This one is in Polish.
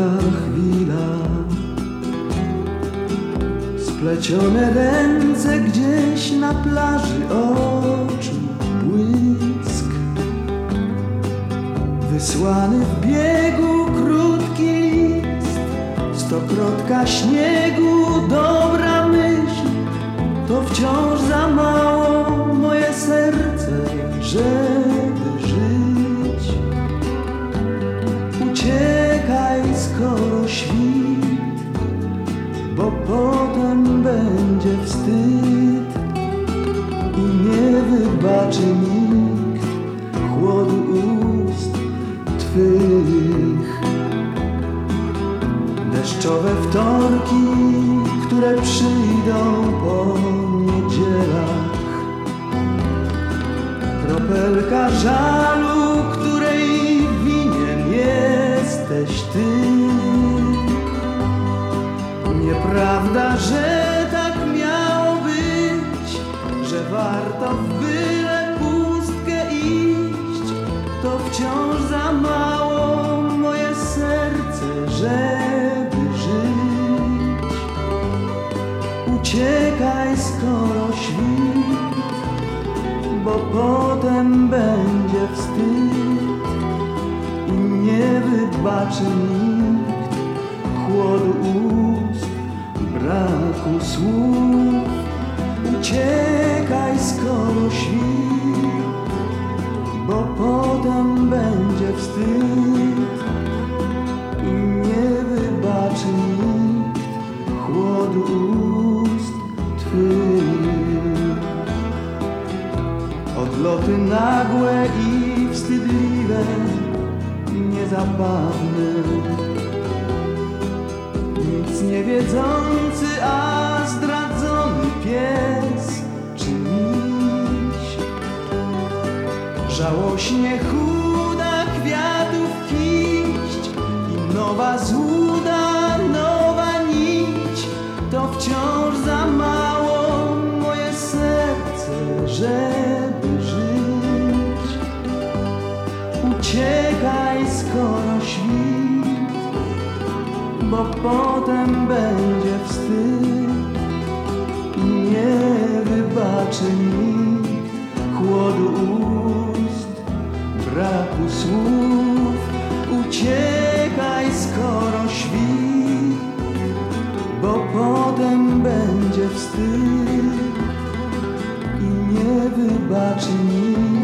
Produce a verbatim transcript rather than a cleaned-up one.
chwila, splecione ręce gdzieś na plaży, oczu błysk, wysłany w biegu krótki list, stokrotka śniegu, dobra myśl, to wciąż za mało moje serce, żeby żyć. Uciekaj, skoro świt, bo potem będzie wstyd i nie wybaczy nikt chłodu ust twych. Deszczowe wtorki, które przyjdą po niedzielach, kropelka żalu, której winien jesteś ty. Nieprawda, że tak miało być, że warto w byle pustkę iść, to wciąż za mało moje serce, żeby żyć. Uciekaj, skoro świt, bo potem będzie wstyd i nie wybaczy nikt chłodu ust, braku słów. Uciekaj, skoro świt, bo potem będzie wstyd i nie wybaczy nikt chłodu ust twych. Odloty nagłe i wstydliwe, niezabawne, nic nie wiedzący, a zdradzony pies czy miś. Żałośnie chuda kwiatów kiść i nowa złuda, nowa nić, to wciąż za mało moje serce, żeby żyć. Uciekaj, skoro świt, bo potem będzie wstyd i nie wybaczy nikt chłodu ust, braku słów. Uciekaj, skoro świt, bo potem będzie wstyd i nie wybaczy nikt